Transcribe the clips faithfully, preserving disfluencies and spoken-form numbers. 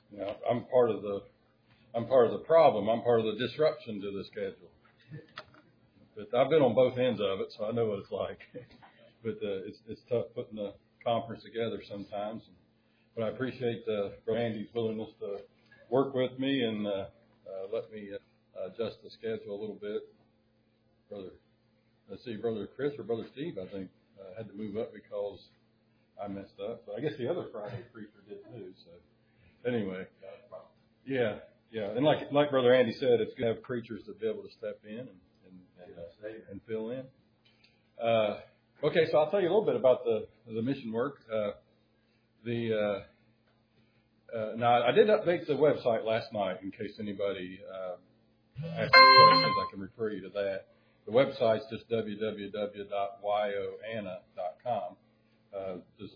You know, I'm part of the I'm part of the problem. I'm part of the disruption to the schedule. But I've been on both ends of it, so I know what it's like. But uh, it's it's tough putting the conference together sometimes. But I appreciate uh, Brother Andy's willingness to work with me and uh, uh, let me uh, adjust the schedule a little bit. Brother, let's see, Brother Chris or Brother Steve, I think, uh, had to move up because I messed up. But I guess the other Friday preacher did too. So anyway, yeah, yeah. And like like Brother Andy said, it's good to have preachers to be able to step in and and, and, uh, and fill in. Uh, okay, so I'll tell you a little bit about the the mission work. Uh, the uh, uh, now I did update the website last night in case anybody uh, asks questions. I can refer you to that. The website's just w w w dot y o ana dot com. Uh, just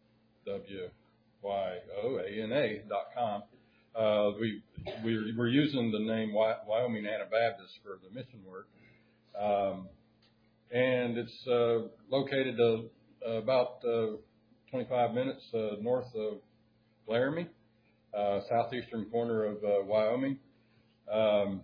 W Y O A N A dot com. Uh, we, we, we're using the name Wyoming Anabaptist for the mission work. Um, and it's uh, located uh, about uh, twenty-five minutes uh, north of Laramie, uh, southeastern corner of uh, Wyoming. Um,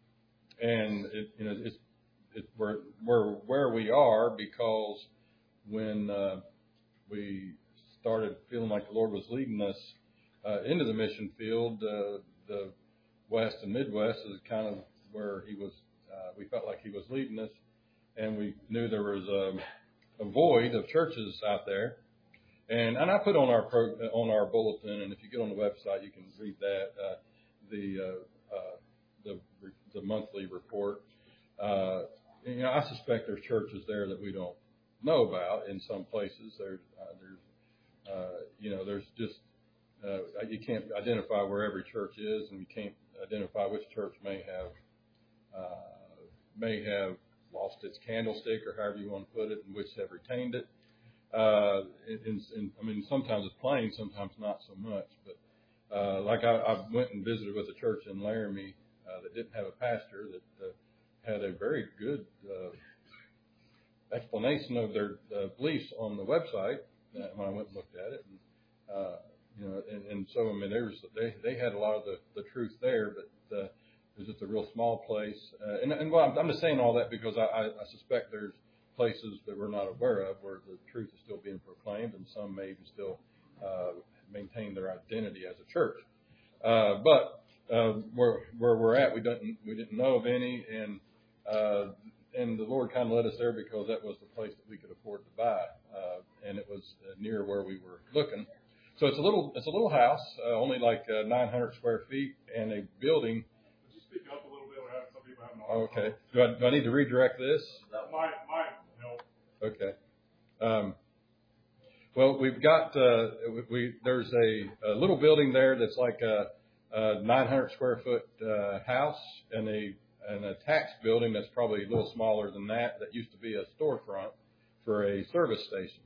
and it, you know, it's, it's we're, we're where we are because when uh, we started feeling like the Lord was leading us uh, into the mission field, uh, the West and Midwest is kind of where He was. Uh, we felt like He was leading us, and we knew there was a, a void of churches out there. And and I put on our pro, on our bulletin, and if you get on the website, you can read that uh, the uh, uh, the the monthly report. Uh, you know, I suspect there's churches there that we don't know about in some places. There's uh, there's Uh, you know, there's just, uh, you can't identify where every church is, and you can't identify which church may have, uh, may have lost its candlestick, or however you want to put it, and which have retained it. Uh, and, and, I mean, sometimes it's plain, sometimes not so much. But, uh, like I, I went and visited with a church in Laramie, uh, that didn't have a pastor, that, uh, had a very good, uh, explanation of their uh, beliefs on the website. Uh, when I went and looked at it, and, uh, you know, and, and so I mean, there was they they had a lot of the, the truth there, but uh, it was just a real small place. Uh, and and well, I'm, I'm just saying all that because I, I, I suspect there's places that we're not aware of where the truth is still being proclaimed, and some may even still uh, maintain their identity as a church. Uh, but uh, where where we're at, we didn't we didn't know of any, and uh, and the Lord kind of led us there because that was the place that we could afford to buy, uh, and it was uh, near where we were looking. So it's a little, it's a little house, uh, only like uh, nine hundred square feet, and a building. Would you speak up a little bit? We're having some people having a hard Okay. Do I, do I need to redirect this? That might might help. Okay. Um, well, we've got uh, we, we there's a, a little building there that's like a, a nine hundred square foot uh, house, and a an attached building that's probably a little smaller than that, that used to be a storefront for a service station.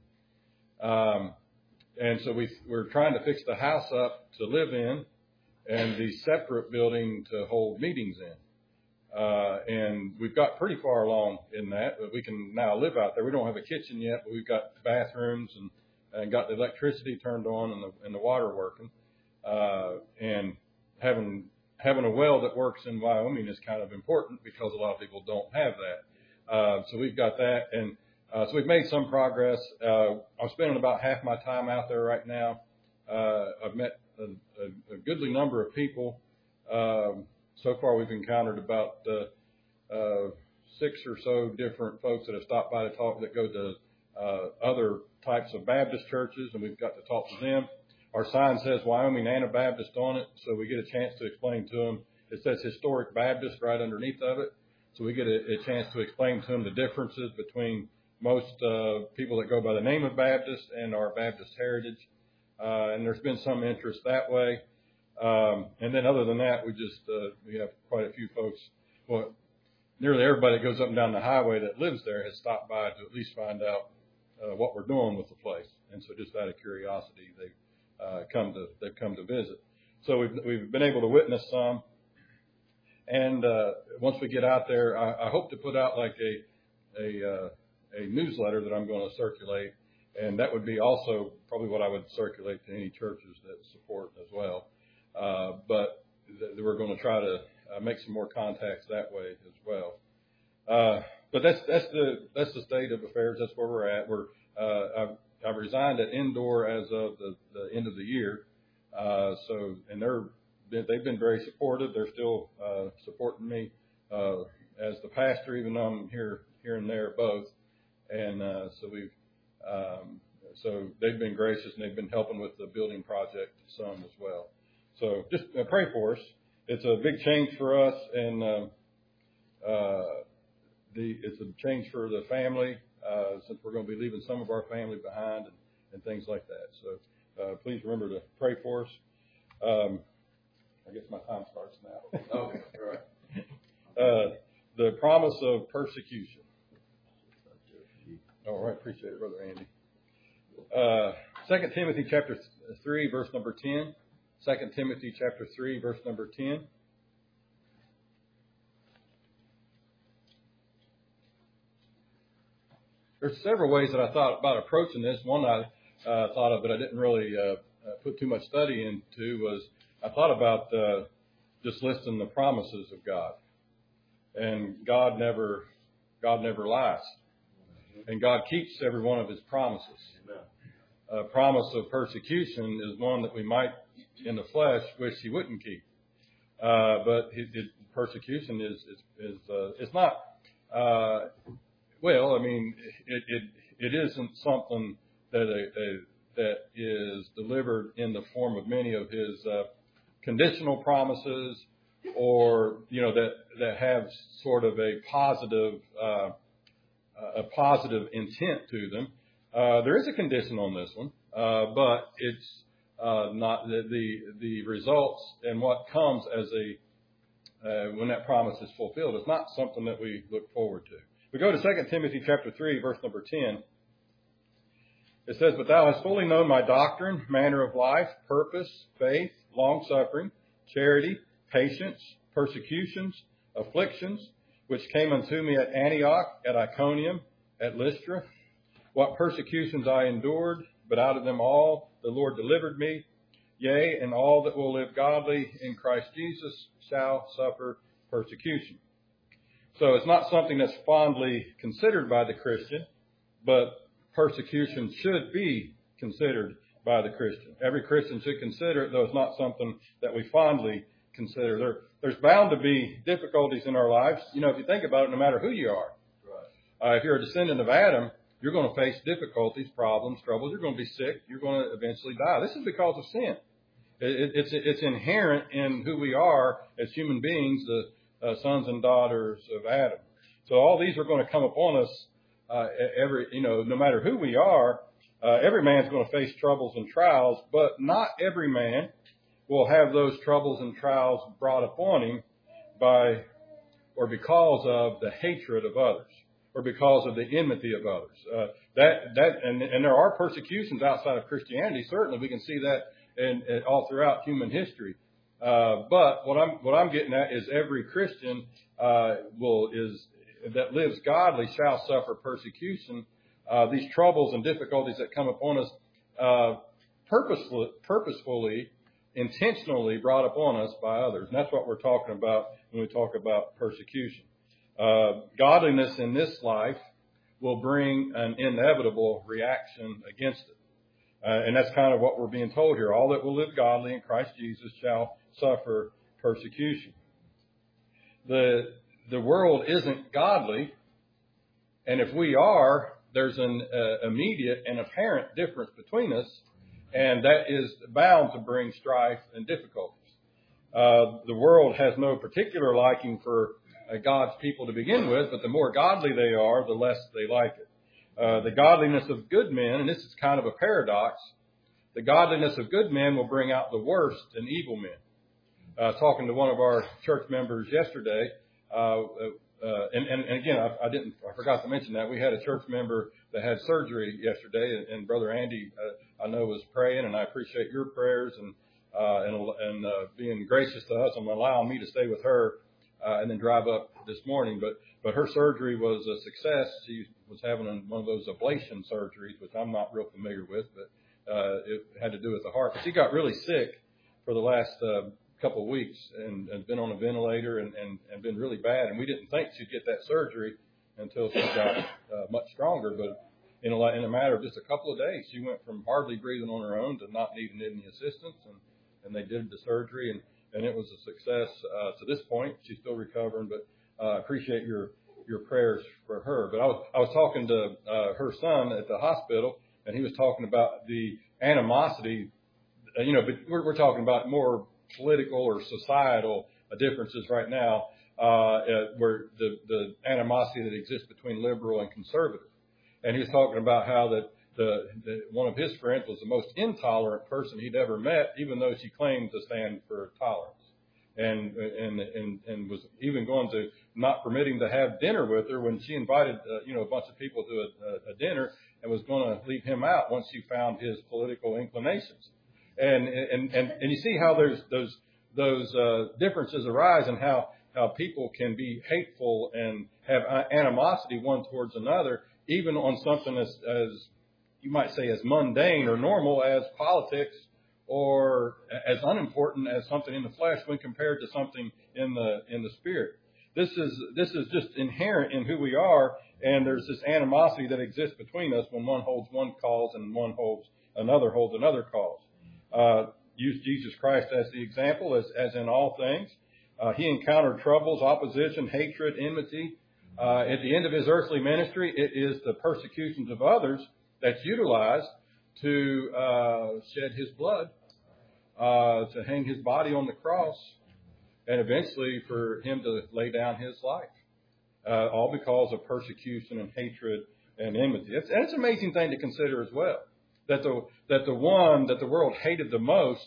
Um, and so we, we're trying to fix the house up to live in, and the separate building to hold meetings in. Uh, and we've got pretty far along in that, but we can now live out there. We don't have a kitchen yet, but we've got bathrooms and, and got the electricity turned on and the, and the water working. Uh, and having Having a well that works in Wyoming is kind of important because a lot of people don't have that. Uh, so we've got that, and uh, so we've made some progress. Uh, I'm spending about half my time out there right now. Uh, I've met a, a, a goodly number of people. Um, so far, we've encountered about uh, uh, six or so different folks that have stopped by to talk that go to uh, other types of Baptist churches, and we've got to talk to them. Our sign says Wyoming Anabaptist on it, so we get a chance to explain to them. It says Historic Baptist right underneath of it, so we get a, a chance to explain to them the differences between most uh, people that go by the name of Baptist and our Baptist heritage. Uh, and there's been some interest that way. Um, and then other than that, we just uh, we have quite a few folks. Well, nearly everybody that goes up and down the highway that lives there has stopped by to at least find out uh, what we're doing with the place. And so just out of curiosity, they Uh, come to they've come to visit. So we've we've been able to witness some, and uh, once we get out there, I, I hope to put out like a a uh, a newsletter that I'm going to circulate, and that would be also probably what I would circulate to any churches that support as well. uh, but th- we're going to try to uh, make some more contacts that way as well. Uh, but that's that's the that's the state of affairs. That's where we're at. We're uh, I've, I've resigned at Indoor as of the, the end of the year. Uh, so and they're they've been very supportive. They're still uh, supporting me uh, as the pastor, even though I'm here here and there both. And uh, so we've um, so they've been gracious, and they've been helping with the building project some as well. So just uh, pray for us. It's a big change for us, and uh, uh, the it's a change for the family uh, since we're going to be leaving some of our family behind and, and things like that. So uh, please remember to pray for us. Um, I guess my time starts now. Okay, all right. Uh, the promise of persecution. All right, appreciate it, Brother Andy. Uh, Second Timothy chapter three, verse number ten. Second Timothy chapter three, verse number ten. There's several ways that I thought about approaching this. One I uh, thought of, but I didn't really uh, put too much study into, was I thought about uh, just listing the promises of God. And God never, God never lies. And God keeps every one of His promises. A promise of persecution is one that we might, in the flesh, wish He wouldn't keep. Uh, but it, it, persecution is is, is uh, it's not. Uh, well, I mean, it, it it isn't something that a, a, that is delivered in the form of many of His uh, conditional promises, or you know that that have sort of a positive. Uh, a positive intent to them. Uh, there is a condition on this one, uh, but it's uh, not the, the the results and what comes as a uh, when that promise is fulfilled. It's not something that we look forward to. We go to Second Timothy chapter three, verse number ten. It says, "But thou hast fully known my doctrine, manner of life, purpose, faith, long suffering, charity, patience, persecutions, afflictions, which came unto me at Antioch, at Iconium, at Lystra. What persecutions I endured, but out of them all the Lord delivered me. Yea, and all that will live godly in Christ Jesus shall suffer persecution." So it's not something that's fondly considered by the Christian, but persecution should be considered by the Christian. Every Christian should consider it, though it's not something that we fondly consider. There, there's bound to be difficulties in our lives. You know, if you think about it, no matter who you are. Right. Uh, if you're a descendant of Adam, you're going to face difficulties, problems, troubles. You're going to be sick. You're going to eventually die. This is because of sin. It, it, it's, it's inherent in who we are as human beings, the uh, sons and daughters of Adam. So all these are going to come upon us. Uh, every, you know, no matter who we are, uh, every man's going to face troubles and trials, but not every man will have those troubles and trials brought upon him by or because of the hatred of others or because of the enmity of others. Uh, that that and, and there are persecutions outside of Christianity. Certainly, we can see that in, in all throughout human history. Uh, but what I'm what I'm getting at is every Christian uh, will is that lives godly shall suffer persecution. Uh, these troubles and difficulties that come upon us uh, purposefully, purposefully. intentionally brought upon us by others. And that's what we're talking about when we talk about persecution. Uh, godliness in this life will bring an inevitable reaction against it. Uh, and that's kind of what we're being told here. All that will live godly in Christ Jesus shall suffer persecution. The, the world isn't godly. And if we are, there's an uh, immediate and apparent difference between us. And that is bound to bring strife and difficulties. Uh, the world has no particular liking for uh, God's people to begin with, but the more godly they are, the less they like it. Uh, the godliness of good men, and this is kind of a paradox, the godliness of good men will bring out the worst in evil men. Uh, talking to one of our church members yesterday, uh, uh, and, and, and again, I, I didn't, I forgot to mention that we had a church member that had surgery yesterday, and, and Brother Andy, uh, I know, was praying, and I appreciate your prayers and uh, and, and uh, being gracious to us and allowing me to stay with her uh, and then drive up this morning. But but her surgery was a success. She was having one of those ablation surgeries, which I'm not real familiar with, but uh, it had to do with the heart. But she got really sick for the last uh, couple of weeks and, and been on a ventilator and, and, and been really bad. And we didn't think she'd get that surgery until she got uh, much stronger. But in a, in a matter of just a couple of days, she went from hardly breathing on her own to not needing any assistance. And, and they did the surgery, and, and it was a success uh, to this point. She's still recovering, but I uh, appreciate your your prayers for her. But I was, I was talking to uh, her son at the hospital, and he was talking about the animosity, uh, you know, but we're, we're talking about more political or societal uh, differences right now, uh, uh, where the, the animosity that exists between liberal and conservative. And he was talking about how that the, the one of his friends was the most intolerant person he'd ever met, even though she claimed to stand for tolerance. And, and, and, and was even going to not permitting to have dinner with her when she invited, uh, you know, a bunch of people to a, a dinner, and was going to leave him out once she found his political inclinations. And, and, and, and you see how there's those, those, uh, differences arise, and how, how people can be hateful and have animosity one towards another, even on something as, as you might say as mundane or normal as politics, or as unimportant as something in the flesh when compared to something in the in the spirit. This is this is just inherent in who we are, and there's this animosity that exists between us when one holds one cause and one holds another holds another cause. Uh, use Jesus Christ as the example, as as in all things. Uh, he encountered troubles, opposition, hatred, enmity. Uh, at the end of his earthly ministry, it is the persecutions of others that's utilized to uh, shed his blood, uh, to hang his body on the cross, and eventually for him to lay down his life, uh, all because of persecution and hatred and enmity. It's, and it's an amazing thing to consider as well, that the that the one that the world hated the most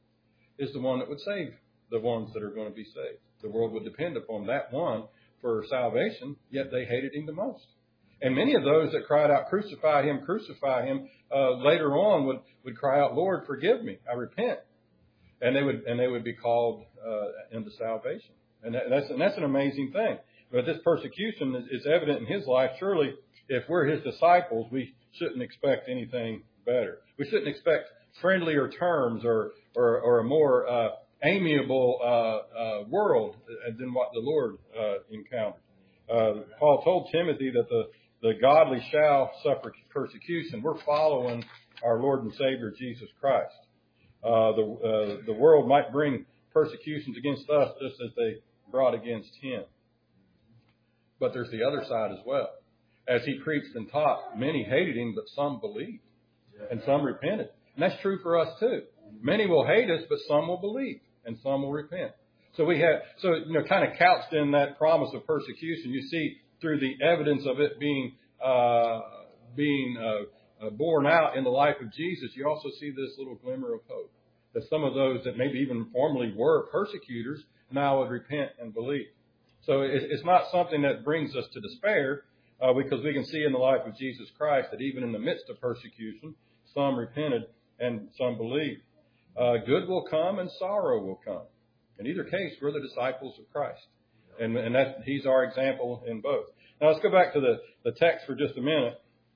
is the one that would save the ones that are going to be saved. The world would depend upon that one for salvation, yet they hated him the most. And many of those that cried out, "Crucify him, crucify him," uh, later on would, would cry out, "Lord, forgive me, I repent." And they would and they would be called uh, into salvation. And, that, and that's and that's an amazing thing. But this persecution is, is evident in his life. Surely, if we're his disciples, we shouldn't expect anything better. We shouldn't expect friendlier terms or or, or a more uh, amiable uh, uh, world than what the Lord uh, encountered. Uh, Paul told Timothy that the The godly shall suffer persecution. We're following our Lord and Savior, Jesus Christ. Uh, the, uh, the world might bring persecutions against us just as they brought against him. But there's the other side as well. As he preached and taught, many hated him, but some believed. And some repented. And that's true for us too. Many will hate us, but some will believe. And some will repent. So we have, so, you know, kind of couched in that promise of persecution, you see through the evidence of it being, uh, being, uh, uh, borne out in the life of Jesus, you also see this little glimmer of hope. That some of those that maybe even formerly were persecutors now would repent and believe. So it, it's not something that brings us to despair, uh, because we can see in the life of Jesus Christ that even in the midst of persecution, some repented and some believed. Uh, good will come and sorrow will come. In either case, we're the disciples of Christ. And, and that he's our example in both. Now let's go back to the, the text for just a minute.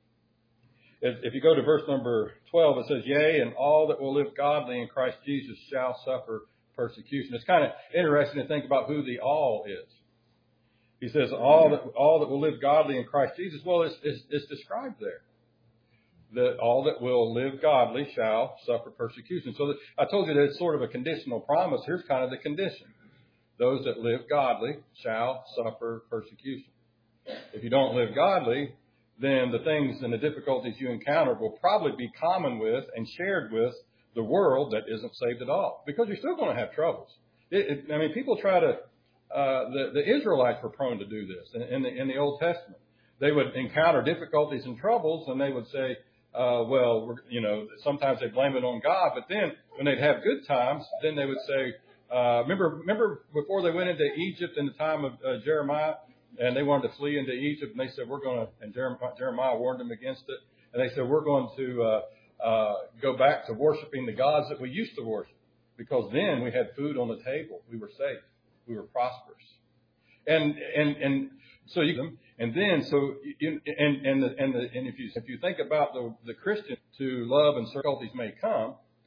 If, if you go to verse number twelve, it says, "Yea, and all that will live godly in Christ Jesus shall suffer persecution." It's kind of interesting to think about who the all is. He says, all that, all that will live godly in Christ Jesus. Well, it's, it's, it's described there. That all that will live godly shall suffer persecution. So that, I told you that it's sort of a conditional promise. Here's kind of the condition. Those that live godly shall suffer persecution. If you don't live godly, then the things and the difficulties you encounter will probably be common with and shared with the world that isn't saved at all. Because you're still going to have troubles. It, it, I mean, people try to, uh, the, the Israelites were prone to do this in, in, the, in the Old Testament. They would encounter difficulties and troubles, and they would say, uh, well, we're, you know, sometimes they blame it on God, but then when they'd have good times, then they would say, Uh, remember, remember before they went into Egypt in the time of uh, Jeremiah, and they wanted to flee into Egypt, and they said, we're going to, and Jeremiah, Jeremiah warned them against it, and they said, we're going to uh, uh, go back to worshiping the gods that we used to worship, because then we had food on the table, we were safe, we were prosperous, and and and so you, and then so you, and and the, and the, and if you if you think about the the Christian, to love and difficulties may come.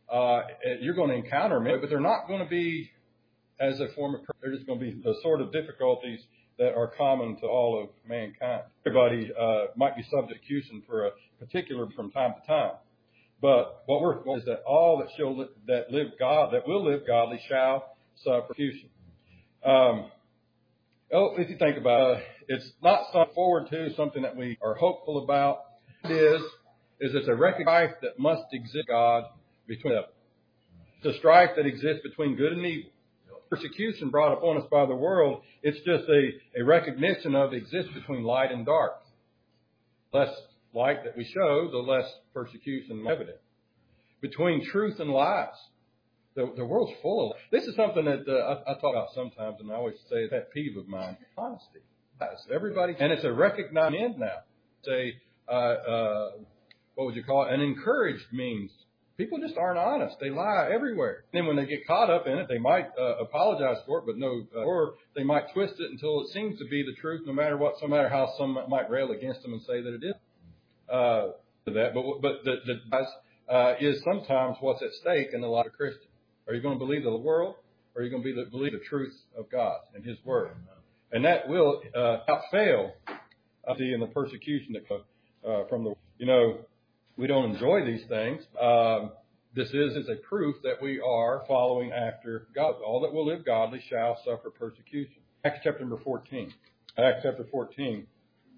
uh, you're going to encounter them, but they're not going to be as a form of, they're just going to be the sort of difficulties that are common to all of mankind. Everybody uh, might be subject to execution for a particular from time to time. But what we're what is that all that shall li- that live God that will live godly shall suffer persecution. Um, oh, if you think about it, it's not something forward to, something that we are hopeful about. It is is it's a recognition strife that must exist God between them. It's a strife that exists between good and evil. Persecution brought upon us by the world, it's just a, a recognition of exists between light and dark. Less light that we show, the less persecution evident. Between truth and lies. The, the world's full of this is something that uh, I, I talk about sometimes, and I always say it's that peeve of mine. Honesty. Everybody, and it's a recognized end now. It's a, uh, uh, what would you call it? An encouraged means. People just aren't honest. They lie everywhere. And then when they get caught up in it, they might uh, apologize for it, but no, uh, or they might twist it until it seems to be the truth, no matter what, no matter how some might rail against them and say that it is. Uh, that, but but the, the uh, is sometimes what's at stake in the life of a Christian. Are you going to believe the world, or are you going to be the, believe the truth of God and His Word? And that will uh, outfail uh, the in the persecution that comes uh, from the you know. We don't enjoy these things. Um, this is, is a proof that we are following after God. All that will live godly shall suffer persecution. Acts chapter number fourteen. Acts chapter fourteen.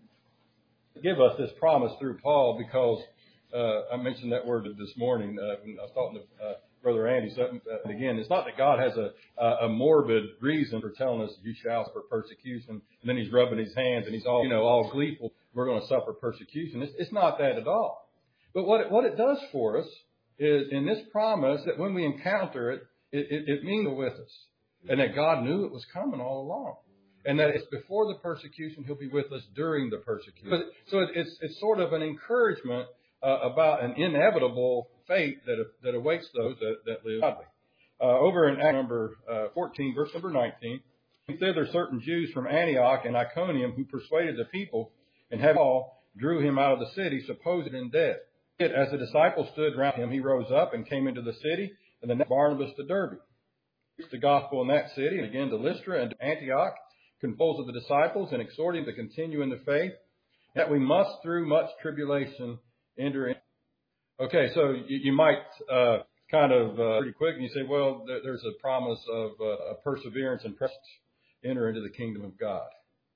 Give us this promise through Paul because uh, I mentioned that word this morning uh, when I was talking to uh, Brother Andy. So, uh, again, it's not that God has a, a morbid reason for telling us you shall suffer persecution, and then He's rubbing His hands and He's all you know all gleeful. We're going to suffer persecution. It's, it's not that at all. But what it, what it does for us is in this promise that when we encounter it, it, it, it means with us. And that God knew it was coming all along. And that it's before the persecution, He'll be with us during the persecution. But, so it, it's, it's sort of an encouragement uh, about an inevitable fate that that awaits those that, that live godly. Uh, over in Acts number uh, fourteen, verse number nineteen, thither certain Jews from Antioch and Iconium who persuaded the people and having Paul drew him out of the city, supposed him dead. As the disciples stood round him, he rose up and came into the city, and then Barnabas to Derbe. Preached the gospel in that city, and again to Lystra and to Antioch, composed of the disciples, and exhorting to continue in the faith, that we must through much tribulation enter in. Okay, so you, you might uh, kind of uh, pretty quick, and you say, well, there, there's a promise of uh, perseverance and presence enter into the kingdom of God.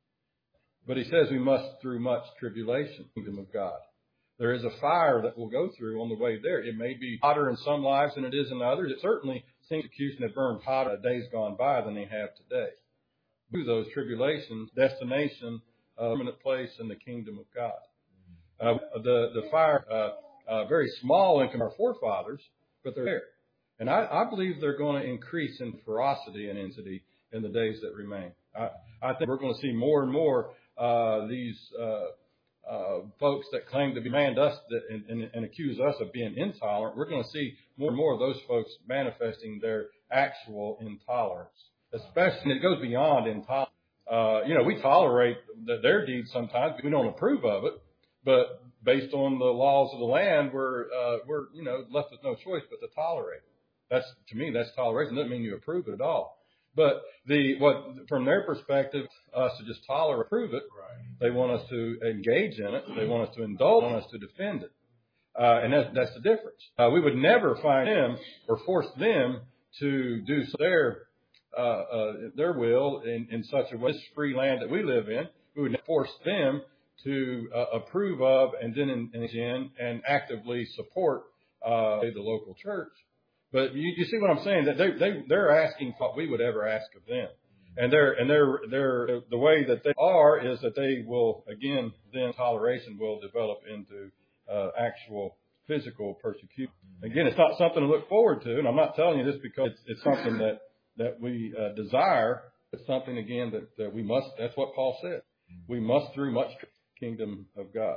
But he says we must through much tribulation, kingdom of God. There is a fire that we'll go through on the way there. It may be hotter in some lives than it is in others. It certainly seems execution have burned hotter days gone by than they have today. Through those tribulations, destination, uh, permanent place in the kingdom of God. Uh, the the fire, uh, uh, very small in our forefathers, but they're there. And I, I believe they're going to increase in ferocity and intensity in the days that remain. I, I think we're going to see more and more uh, these uh Uh, folks that claim to demand us that, and, and, and accuse us of being intolerant. We're going to see more and more of those folks manifesting their actual intolerance. Especially, it goes beyond intolerance. Uh, you know, we tolerate the, their deeds sometimes, but we don't approve of it. But based on the laws of the land, we're, uh, we're, you know, left with no choice but to tolerate it. That's, to me, that's toleration. It doesn't mean you approve it at all. But the what from their perspective, us to just tolerate, approve it. Right. They want us to engage in it. They want us to indulge. They want us to defend it. Uh, and that, that's the difference. Uh, we would never find them or force them to do their uh, uh, their will in, in such a way. This free land that we live in, we would force them to uh, approve of and then in, in and actively support uh, the local church. But you, you see what I'm saying? That they they they're asking what we would ever ask of them, and they're and they're they're the way that they are is that they will again then toleration will develop into uh, actual physical persecution. Again, it's not something to look forward to, and I'm not telling you this because it's, it's something that that we uh, desire. It's something again that, that we must. That's what Paul said. We must through much kingdom of God.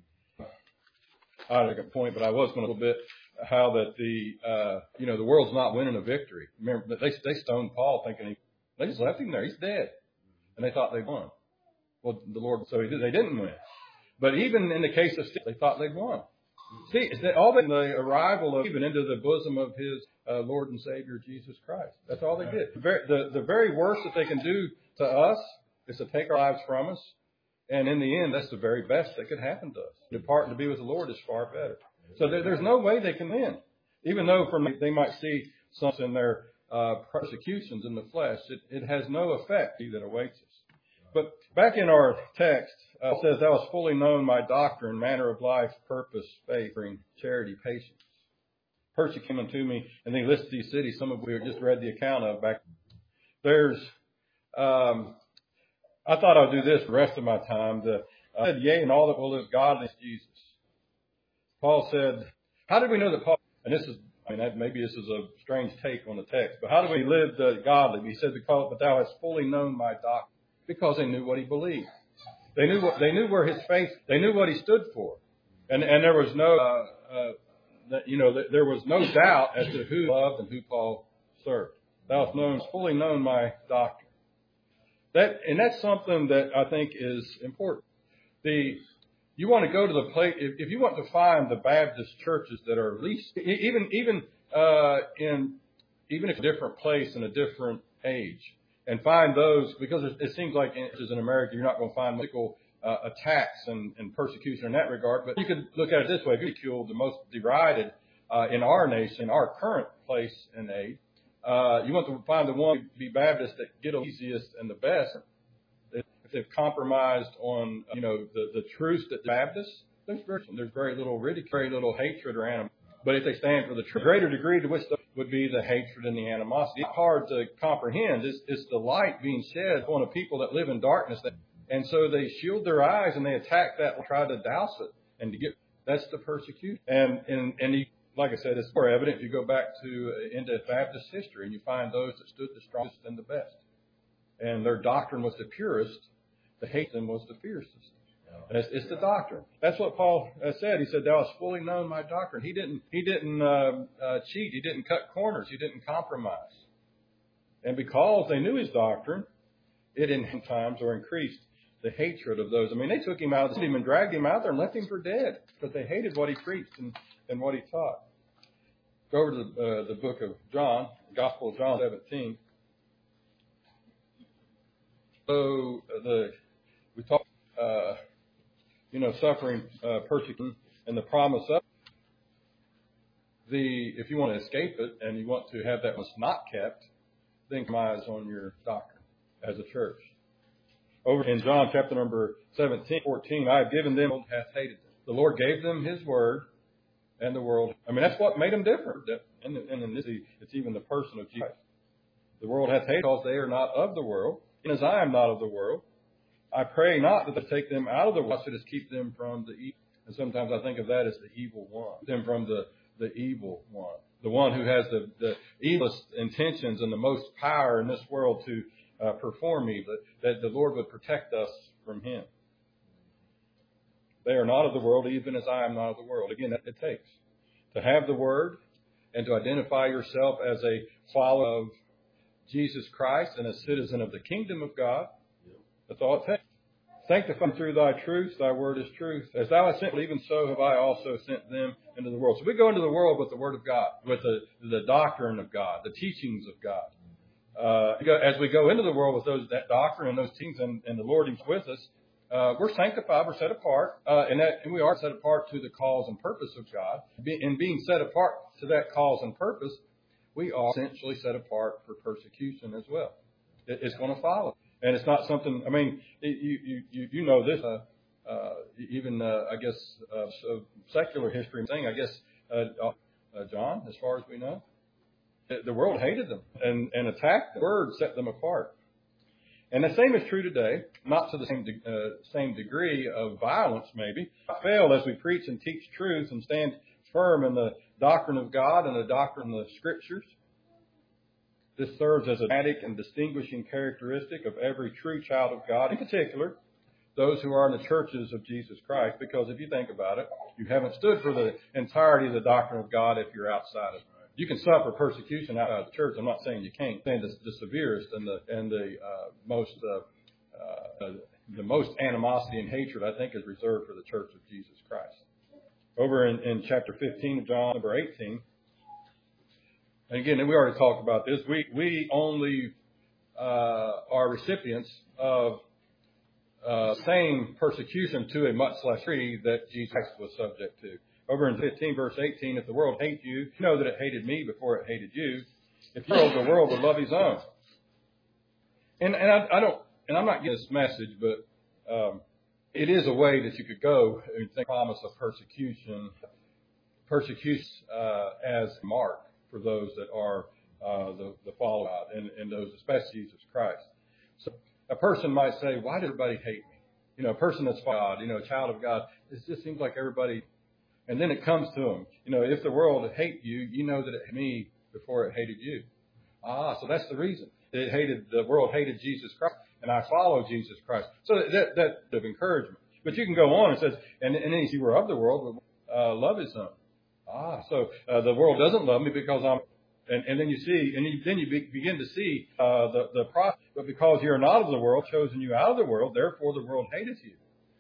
I had a point, but I was going to a little bit. How that the, uh, you know, the world's not winning a victory. Remember, they, they stoned Paul thinking he, they just left him there. He's dead. And they thought they won. Well, the Lord, so he did, they didn't win. But even in the case of Stephen, they thought they'd won. See, it's that all that the arrival of even into the bosom of his uh, Lord and Savior Jesus Christ. That's all they did. The very, the, the very worst that they can do to us is to take our lives from us. And in the end, that's the very best that could happen to us. Depart and to be with the Lord is far better. So there, there's no way they can win. Even though from they might see something in their uh, persecutions in the flesh, it, it has no effect that awaits us. But back in our text, uh, it says, thou hast fully known my doctrine, manner of life, purpose, faith, charity, patience. Persecuting unto me, and then he lists these cities, some of we just read the account of back. There's, um, I thought I'd do this the rest of my time. The, I said, yea, and all that will live godly is Jesus. Paul said, how did we know that Paul, and this is, I mean, maybe this is a strange take on the text, but how do we live uh, godly? He said, because, but thou hast fully known my doctrine. Because they knew what he believed. They knew what, they knew where his faith, they knew what he stood for. And, and there was no, uh, uh, that, you know, there was no doubt as to who loved and who Paul served. Thou hast known, fully known my doctrine. That, and that's something that I think is important. The, you want to go to the place, if, if you want to find the Baptist churches that are at least, even, even, uh, in, even if a different place in a different age, and find those, because it seems like in America, you're not going to find political uh, attacks and, and persecution in that regard. But you could look at it this way. Ridiculed, the most derided uh, in our nation, our current place and age. Uh, you want to find the one be Baptist that get the easiest and the best. If they've compromised on, you know, the, the truths that the Baptists, there's very, there's very little ridicule, very little hatred or animosity. But if they stand for the truth, greater degree to which the, would be the hatred and the animosity. It's hard to comprehend. It's, it's the light being shed on a people that live in darkness. That, and so they shield their eyes and they attack that and try to douse it. And to get, that's the persecution. And, and, and he, like I said, it's more evident if you go back to uh, into Baptist history and you find those that stood the strongest and the best. And their doctrine was the purest. The hate them was the fiercest. It's, it's the doctrine. That's what Paul uh, said. He said, "Thou hast fully known my doctrine." He didn't. He didn't uh, uh, cheat. He didn't cut corners. He didn't compromise. And because they knew his doctrine, it in times or increased the hatred of those. I mean, they took him out of the city and dragged him out there and left him for dead because they hated what he preached and, and what he taught. Go over to the, uh, the book of John, the Gospel of John, seventeen. So uh, the we talked. Uh, You know, suffering, uh, persecution, and the promise of the, if you want to escape it and you want to have that one not kept, then compromise on your doctrine as a church. Over in John chapter number seventeen, fourteen, I have given them, the world hath hated them. The Lord gave them his word and the world. I mean, that's what made them different. And, and in this, it's even the person of Jesus. The world hath hated because they are not of the world, and as I am not of the world. I pray not that they take them out of the world, but just keep them from the evil. And sometimes I think of that as the evil one. Them from the, the evil one. The one who has the, the evilest intentions and the most power in this world to uh, perform evil. That the Lord would protect us from him. They are not of the world, even as I am not of the world. Again, that it takes. To have the word and to identify yourself as a follower of Jesus Christ and a citizen of the kingdom of God. That's all it takes. Sanctify through thy truth, thy word is truth. As thou hast sent, even so have I also sent them into the world. So we go into the world with the word of God, with the, the doctrine of God, the teachings of God. Uh, as we go into the world with those that doctrine and those teachings, and, and the Lord is with us, uh, we're sanctified, we're set apart, uh, and that and we are set apart to the cause and purpose of God. Be, and being set apart to that cause and purpose, we are essentially set apart for persecution as well. It, it's going to follow. And it's not something, I mean, you you you know this, uh, uh, even, uh, I guess, uh, so secular history thing, I guess, uh, uh, John, as far as we know, the world hated them and, and attacked them. The word set them apart. And the same is true today, not to the same, de- uh, same degree of violence, maybe. I fail as we preach and teach truth and stand firm in the doctrine of God and the doctrine of the Scriptures. This serves as a dramatic and distinguishing characteristic of every true child of God, in particular, those who are in the churches of Jesus Christ. Because if you think about it, you haven't stood for the entirety of the doctrine of God if you're outside of it. You can suffer persecution outside of the church. I'm not saying you can't. I'm saying the, the severest and the and the uh, most uh, uh, the most animosity and hatred, I think, is reserved for the church of Jesus Christ. over in, in chapter fifteen of John, number eighteen. And again, we already talked about this. We we only uh, are recipients of uh, same persecution to a much less degree that Jesus was subject to. Over in fifteen, verse eighteen, if the world hates you, you know that it hated me before it hated you. If you love the world, would love his own. And and I, I don't, and I'm not getting this message, but um, it is a way that you could go and think promise of persecution, persecution uh, as a mark for those that are uh, the, the fallout, and, and those, especially Jesus Christ. So a person might say, why does everybody hate me? You know, a person that's God, you know, a child of God, it just seems like everybody, and then it comes to them. You know, if the world hate you, you know that it hated me before it hated you. Ah, so that's the reason. It hated, the world hated Jesus Christ, and I follow Jesus Christ. So that, that, that of encouragement. But you can go on and says, and, and then you were of the world, uh, love his own. Ah, so uh, the world doesn't love me because I'm, and, and then you see, and you, then you be, begin to see uh, the the process. But because you're not of the world, chosen you out of the world, therefore the world hateth you.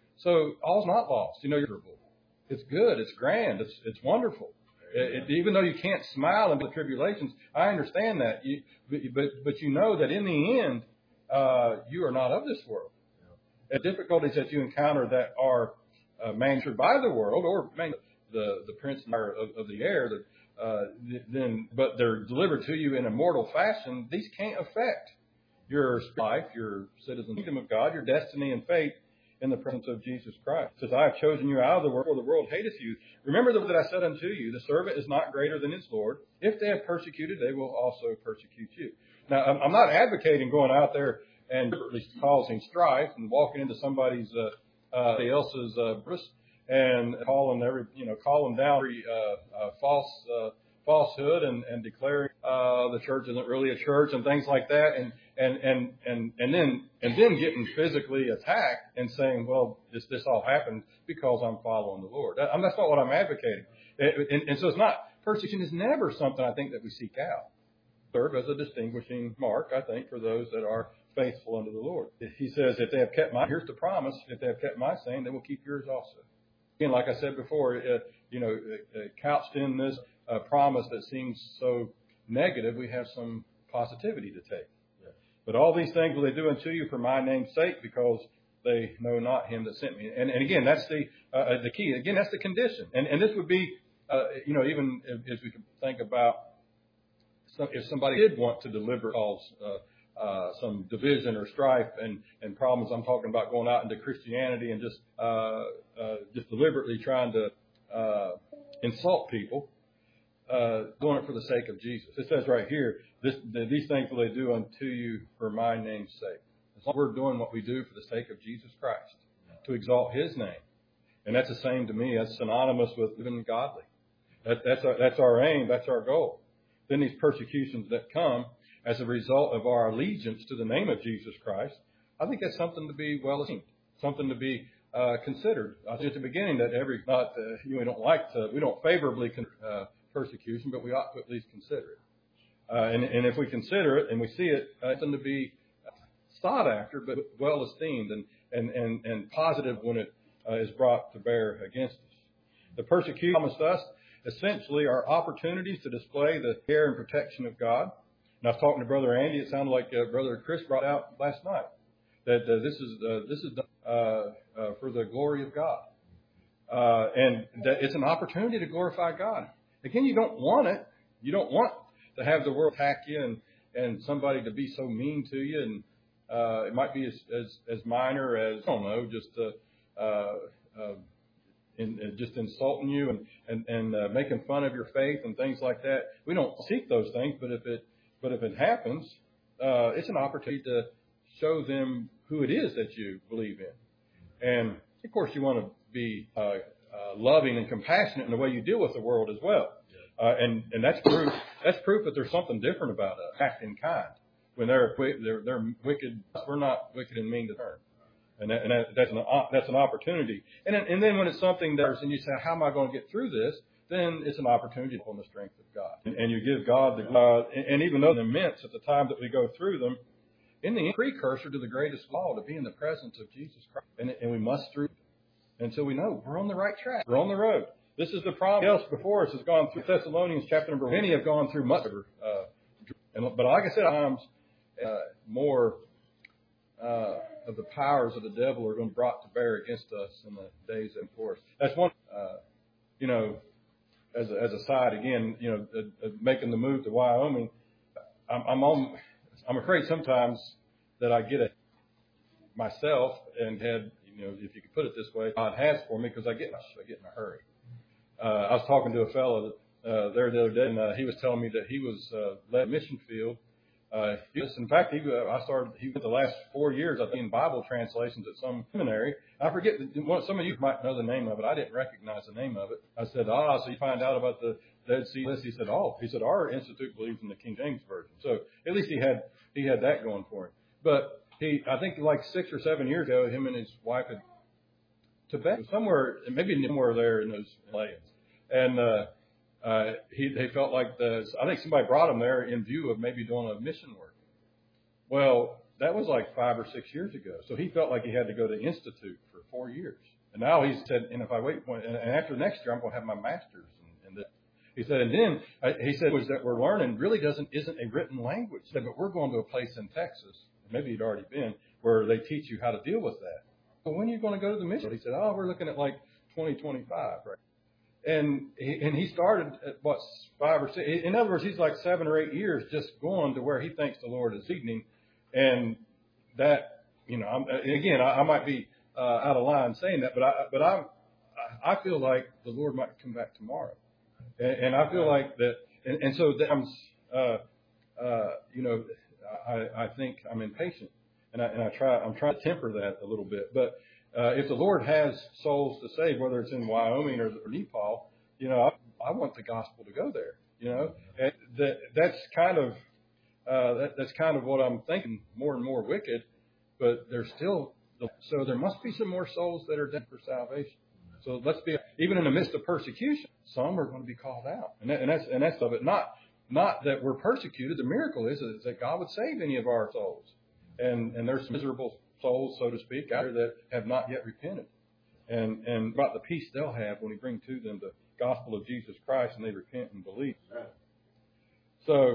So all's not lost. You know, you're miserable. It's good. It's grand. It's it's wonderful. It, it, even though you can't smile in the tribulations, I understand that. You, but but you know that in the end, uh, you are not of this world. The difficulties that you encounter that are uh, manufactured by the world or manufactured the the prince of, of the air, that, uh, then but they're delivered to you in a mortal fashion. These can't affect your life, your citizen kingdom of God, your destiny and fate in the presence of Jesus Christ. It says, I have chosen you out of the world, for the world hateth you. Remember that I said unto you, the servant is not greater than his Lord. If they have persecuted, they will also persecute you. Now, I'm not advocating going out there and deliberately causing strife and walking into somebody's uh, uh, else's uh, bris and calling every, you know, calling down every uh, uh, false uh, falsehood and, and declaring uh, the church isn't really a church and things like that, and and and and and then and then getting physically attacked and saying, well, this this all happened because I'm following the Lord. That, that's not what I'm advocating. And, and so it's not, persecution is never something I think that we seek out. Serve as a distinguishing mark, I think, for those that are faithful unto the Lord. He says, if they have kept my, here's the promise, if they have kept my saying, they will keep yours also. Again, like I said before, uh, you know, uh, couched in this uh, promise that seems so negative, we have some positivity to take. Yeah. But all these things will they do unto you for my name's sake, because they know not him that sent me. And, and again, that's the uh, the key. Again, that's the condition. And, and this would be, uh, you know, even as we can think about some, if somebody did want to deliver cause uh, Uh, some division or strife and, and problems. I'm talking about going out into Christianity and just uh, uh, just deliberately trying to uh, insult people, uh, doing it for the sake of Jesus. It says right here, this, the, these things will they do unto you for my name's sake. As long as we're doing what we do for the sake of Jesus Christ, to exalt his name. And that's the same to me. That's synonymous with living godly. That, that's, our, that's our aim. That's our goal. Then these persecutions that come as a result of our allegiance to the name of Jesus Christ, I think that's something to be well esteemed, something to be uh, considered. I said at the beginning that every not uh, you know, we don't like to, we don't favorably con- uh, persecution, but we ought to at least consider it. Uh, and, and if we consider it and we see it, uh, something to be sought after, but well esteemed and and and, and positive when it uh, is brought to bear against us. The persecution promised us essentially are opportunities to display the care and protection of God. And I was talking to Brother Andy. It sounded like uh, Brother Chris brought out last night that uh, this is uh, this is uh, uh, for the glory of God, uh, and that it's an opportunity to glorify God. Again, you don't want it. You don't want to have the world attack you and, and somebody to be so mean to you. And uh, it might be as, as as minor as I don't know, just uh, uh, uh, in, uh, just insulting you and and and uh, making fun of your faith and things like that. We don't seek those things, but if it But if it happens, uh, it's an opportunity to show them who it is that you believe in. And, of course, you want to be uh, uh, loving and compassionate in the way you deal with the world as well. Uh, and, and that's proof that's proof that there's something different about us, acting kind. When they're, they're, they're wicked, we're not wicked and mean to turn. And, that, and that, that's, an, that's an opportunity. And, and then when it's something that, and you say, how am I going to get through this? Then it's an opportunity on the strength of God. And, and you give God the God, and, and even though they're immense at the time that we go through them, in the precursor to the greatest law, to be in the presence of Jesus Christ. And, and we must through until we know we're on the right track. We're on the road. This is the problem. Else before us has gone through Thessalonians chapter number one. Many have gone through much of it. Uh, and, but like I said, times uh, more uh, of the powers of the devil are going to be brought to bear against us in the days that before us. That's one, uh, you know, as a, as a side, again, you know, uh, uh, making the move to Wyoming, I'm, I'm on, I'm afraid sometimes that I get it myself and had, you know, if you could put it this way, God has for me because I get, I get in a hurry. Uh, I was talking to a fellow uh, there the other day, and uh, he was telling me that he was uh, led a mission field. Uh, he was, in fact, he, uh, I started, he was the last four years, I think, in Bible translations at some seminary. I forget, the, some of you might know the name of it. I didn't recognize the name of it. I said, ah, so you find out about the Dead Sea list. He said, oh, he said, our institute believes in the King James Version. So at least he had, he had that going for him. But he, I think like six or seven years ago, him and his wife had Tibet, somewhere, maybe somewhere there in those lands. And, uh, Uh, he, they felt like the, I think somebody brought him there in view of maybe doing a mission work. Well, that was like five or six years ago. So he felt like he had to go to institute for four years. And now he said, and if I wait, and after next year, I'm going to have my master's. And, and he said, and then uh, he said, was that we're learning really doesn't, isn't a written language. He said, but we're going to a place in Texas, maybe he'd already been, where they teach you how to deal with that. Well, when are you going to go to the mission? He said, oh, we're looking at like twenty twenty-five, right? And he, and he started at what, five or six, in other words, he's like seven or eight years just going to where he thinks the Lord is leading him. And that, you know, I'm, again, I, I might be uh, out of line saying that, but I, but I, I feel like the Lord might come back tomorrow. And, and I feel like that, and, and so that I'm, uh, uh, you know, I, I think I'm impatient, and I, and I try, I'm trying to temper that a little bit, but Uh, if the Lord has souls to save, whether it's in Wyoming or, or Nepal, you know, I, I want the gospel to go there. You know, and that that's kind of uh, that, that's kind of what I'm thinking. More and more wicked, but there's still so there must be some more souls that are dead for salvation. So let's be even in the midst of persecution, some are going to be called out, and, that, and that's and that's of it. Not not that we're persecuted. The miracle is, is that God would save any of our souls, and and there's some miserable souls, so to speak, out there that have not yet repented. And and about the peace they'll have when we bring to them the gospel of Jesus Christ and they repent and believe. So,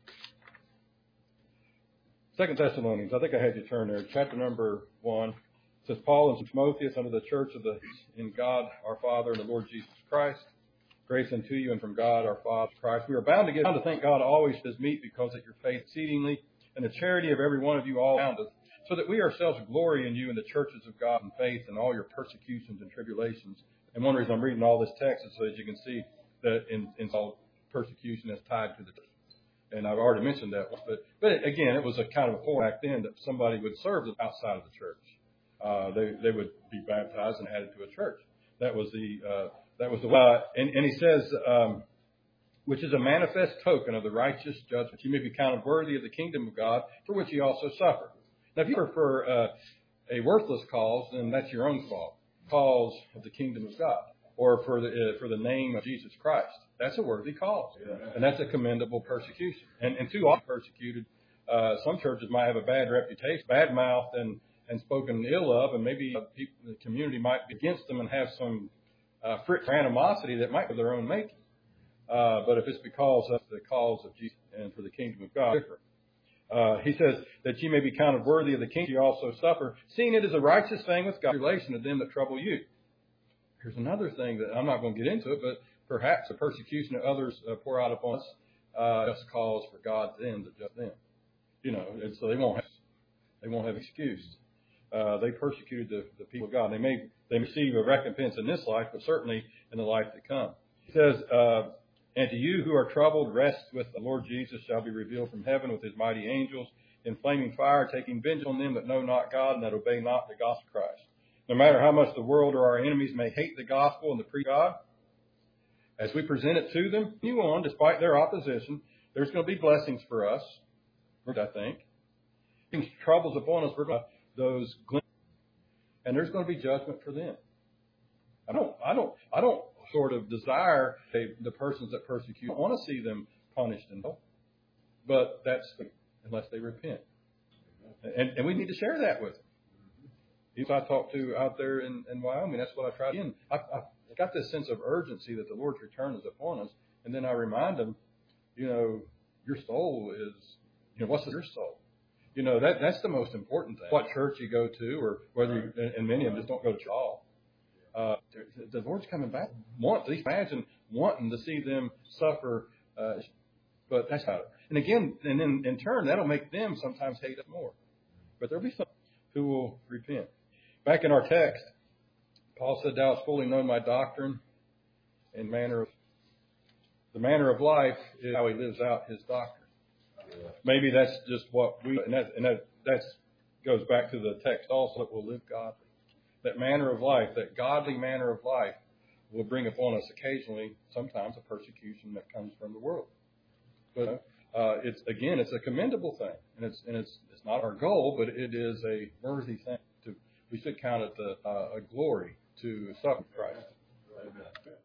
Second Thessalonians, I think I had you turn there, chapter number one. It says, Paul and Timotheus unto the church of the in God our Father and the Lord Jesus Christ, grace unto you and from God our Father Christ. We are bound to give bound to thank God always does meet because at your faith exceedingly and the charity of every one of you all bound us, so that we ourselves glory in you in the churches of God in faith and all your persecutions and tribulations. And one reason I'm reading all this text is so that you can see that in, in all persecution is tied to the church. And I've already mentioned that. But, but again, it was a kind of a form back then that somebody would serve outside of the church. Uh, they, they would be baptized and added to a church. That was the, uh, that was the, uh, and, and he says, um, which is a manifest token of the righteous judgment. You may be counted worthy of the kingdom of God, for which you also suffer. Now, if you prefer uh, a worthless cause, then that's your own fault. Cause of the kingdom of God, or for the uh, for the name of Jesus Christ, that's a worthy cause, yeah. And that's a commendable persecution. And, and too often persecuted, uh, some churches might have a bad reputation, bad mouthed and and spoken ill of, and maybe people, the community might be against them and have some uh, friction, animosity that might be their own making. Uh, but if it's because of the cause of Jesus and for the kingdom of God, different. Uh, he says that ye may be counted worthy of the kingdom, you also suffer, seeing it is a righteous thing with God, relation to them that trouble you. Here's another thing that I'm not going to get into it, but perhaps the persecution that others uh, pour out upon us, uh, just cause for God's end to judge them. You know, and so they won't have, they won't have excuse. Uh, they persecuted the, the people of God. They may, they receive a recompense in this life, but certainly in the life to come. He says, uh, and to you who are troubled, rest with the Lord Jesus shall be revealed from heaven with his mighty angels in flaming fire, taking vengeance on them that know not God and that obey not the gospel of Christ. No matter how much the world or our enemies may hate the gospel and the preach of God, as we present it to them, continue on, despite their opposition, there's going to be blessings for us, I think. Troubles upon us, we're going to those glimpses, and there's going to be judgment for them. I don't, I don't, I don't sort of desire the, the persons that persecute. I want to see them punished and but that's unless they repent, and and we need to share that with them. People I talk to out there in, in Wyoming, that's what I try to do. I, I got this sense of urgency that the Lord's return is upon us. And then I remind them, you know, your soul is, you know, what's your soul? You know, that that's the most important thing. What church you go to, or whether you, and many of them just don't go to church at all. Uh, the, the Lord's coming back. Want, at least imagine wanting to see them suffer. Uh, but that's how it. And again, and then in turn, that'll make them sometimes hate us more. But there'll be some who will repent. Back in our text, Paul said, "Thou hast fully known my doctrine and manner of the manner of life is how he lives out his doctrine." Maybe that's just what we, and that and that that's, goes back to the text also. That will live godly. That manner of life, that godly manner of life, will bring upon us occasionally, sometimes, a persecution that comes from the world. But uh, it's again, it's a commendable thing, and it's and it's it's not our goal, but it is a worthy thing. To we should count it the, uh, a glory to suffer Christ. Amen.